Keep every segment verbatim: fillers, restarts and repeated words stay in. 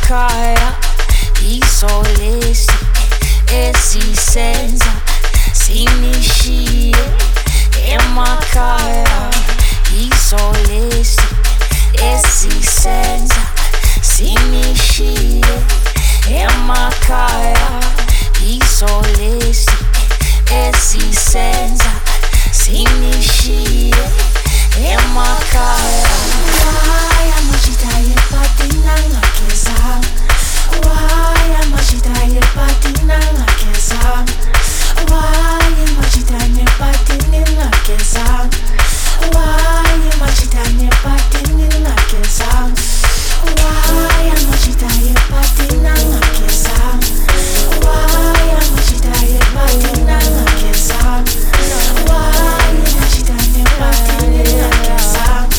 emakhaya isolesi esisenza sinishiye emakhaya isolesi esisenza sinishiye emakhaya isolesi esisenza sinishiye emakhaya. Why am I chitaye patina ngakeza? Why am I chitaye patina ngakeza? Why am I chitaye patina ngakeza? Why am I chitaye patina ngakeza? Why am I chitaye patina ngakeza? Why am I chitaye patina ngakeza? Why am I chitaye patina ngakeza?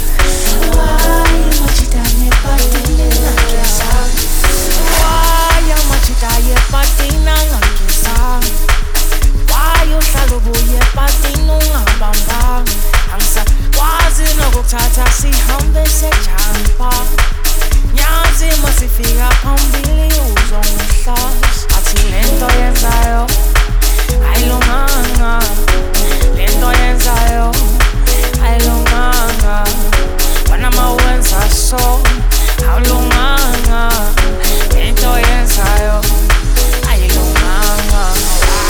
Tata sihambe sejampa nyazi masifika phambili uzongihla athi lento yenzayo ayilunganga lento yenzayo ayilunganga wena mawenza so awulunganga lento yenzayo ayilunganga.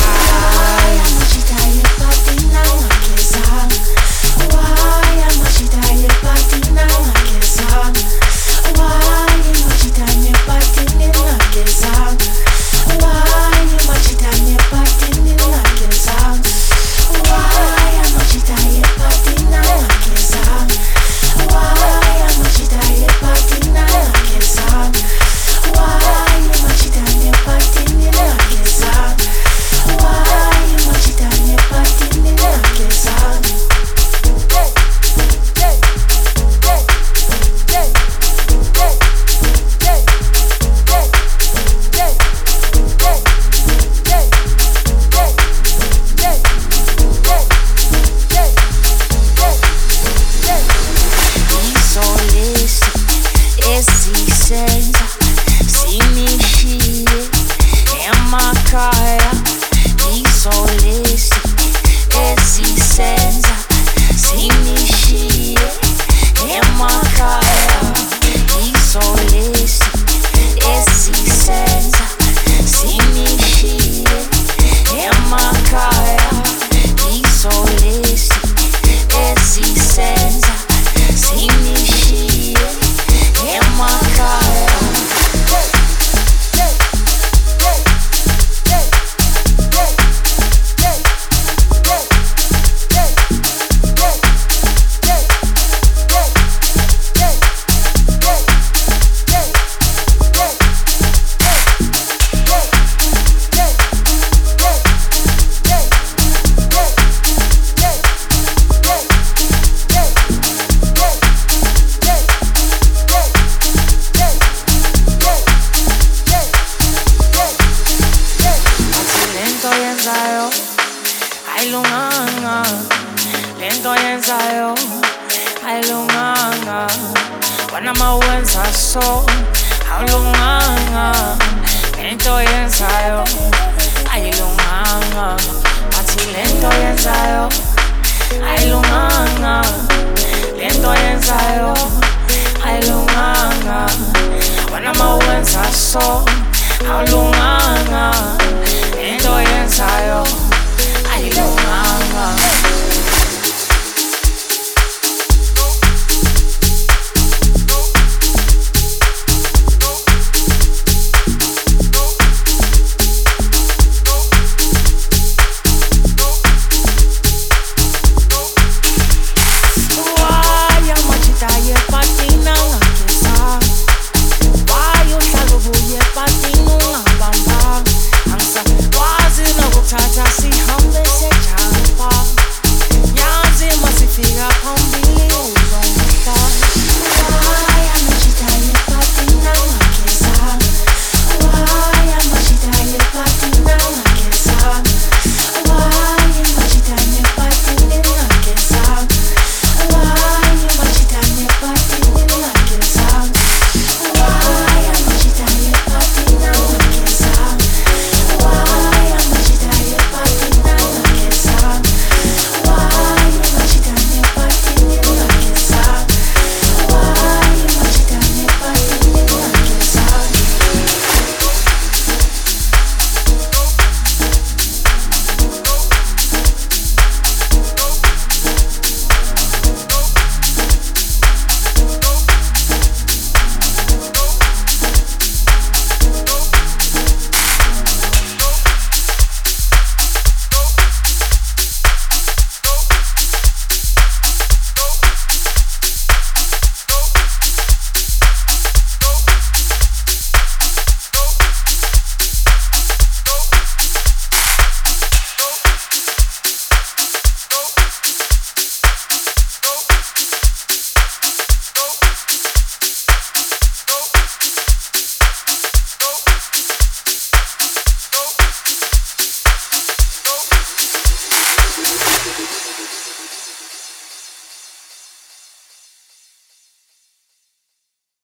Ayilunganga lento yenzayo ayilunganga wena mawenza so awulunganga lento yenzayo ayilunganga athi lento yenzayo ayilunganga lento yenzayo ayilunganga wena mawenza so awulunganga lento yenzayo ayilunganga.